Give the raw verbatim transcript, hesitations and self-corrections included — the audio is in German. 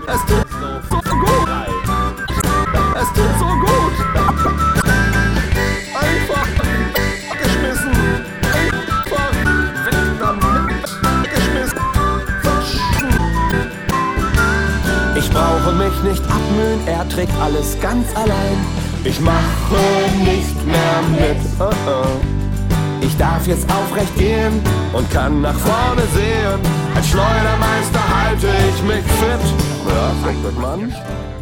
Es tut so gut. Es tut so gut. Einfach weggeschmissen. Einfach weggeschmissen. Ich brauche mich nicht abmühen, er trägt alles ganz allein. Ich mache nicht mehr mit. Oh oh. Ich darf jetzt aufrecht gehen und kann nach vorne sehen. Als Schleudermeister halte ich mich fit. Ja, fängt mit Mann.